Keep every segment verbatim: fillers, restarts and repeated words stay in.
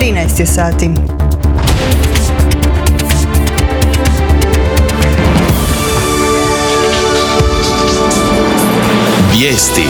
trinaest je sati. Vijesti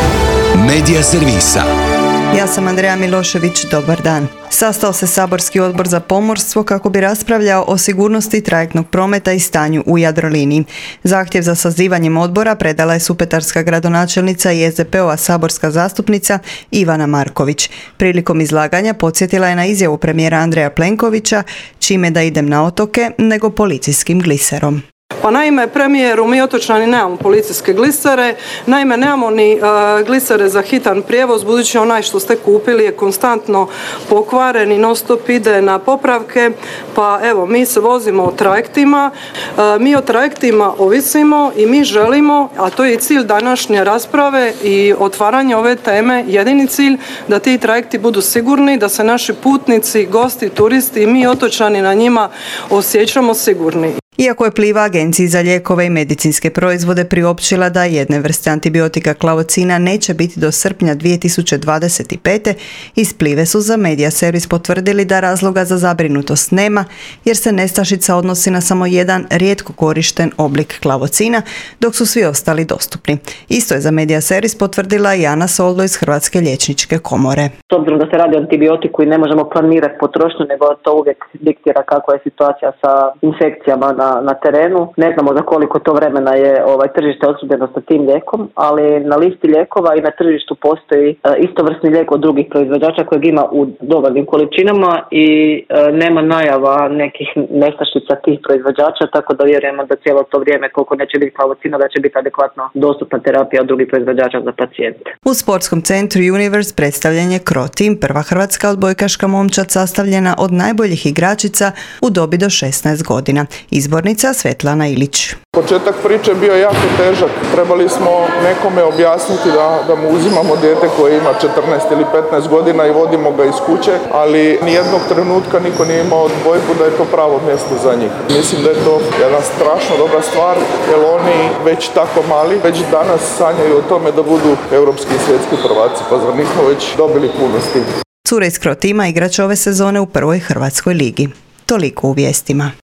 Medija servisa. Ja sam Andreja Milošević, dobar dan. Sastao se saborski odbor za pomorstvo kako bi raspravljao o sigurnosti trajektnog prometa i stanju u Jadroliniji. Zahtjev za sazivanjem odbora predala je supetarska gradonačelnica i es de pe ova saborska zastupnica Ivana Marković. Prilikom izlaganja podsjetila je na izjavu premijera Andreja Plenkovića, čime da idem na otoke nego policijskim gliserom. Pa naime, premijeru, mi otočani nemamo policijske glisere, naime nemamo ni uh, glisere za hitan prijevoz, budući onaj što ste kupili je konstantno pokvaren i non stop ide na popravke, pa evo, mi se vozimo trajektima, uh, mi o trajektima ovisimo i mi želimo, a to je i cilj današnje rasprave i otvaranje ove teme, jedini cilj da ti trajekti budu sigurni, da se naši putnici, gosti, turisti i mi otočani na njima osjećamo sigurni. Iako je Pliva Agenciji za lijekove i medicinske proizvode priopćila da jedne vrste antibiotika klavocina neće biti do srpnja dvije tisuće dvadeset pete. iz Plive su za Medija servis potvrdili da razloga za zabrinutost nema, jer se nestašica odnosi na samo jedan rijetko korišten oblik klavocina, dok su svi ostali dostupni. Isto je za Medija servis potvrdila i Ana Soldo iz Hrvatske liječničke komore. S obzirom da se radi o antibiotiku i ne možemo planirati potrošnju, nego to uvijek diktira kakva je situacija sa infekcijama na Na, na terenu. Ne znamo za koliko to vremena je ovaj tržište opskrbljeno sa tim lijekom, ali na listi lijekova i na tržištu postoji e, istovrsni lijek od drugih proizvođača kojeg ima u dovoljnim količinama i e, nema najava nekih nestašica tih proizvođača, tako da vjerujemo da cijelo to vrijeme koliko neće biti klavocina da će biti adekvatno dostupna terapija od drugih proizvođača za pacijente. U sportskom centru Universe predstavljen je Cro Team, prva hrvatska odbojkaška momčad sastavljena od najboljih igračica u dobi do šesnaest godina. Izbornica Svetlana Ilić. Početak priče bio jako težak. Trebali smo nekome objasniti da, da mu uzimamo dijete koje ima četrnaest ili petnaest godina i vodimo ga iz kuće, ali nijednog trenutka niko nije imao dvojbu da je to pravo mjesto za njih. Mislim da je to jedna strašno dobra stvar, jer oni već tako mali, već danas sanjaju o tome da budu europski i svjetski prvaci, pa zar nismo već dobili puno s tim. Cure iz Cro Teama igrač ove sezone u prvoj hrvatskoj ligi. Toliko u vijestima.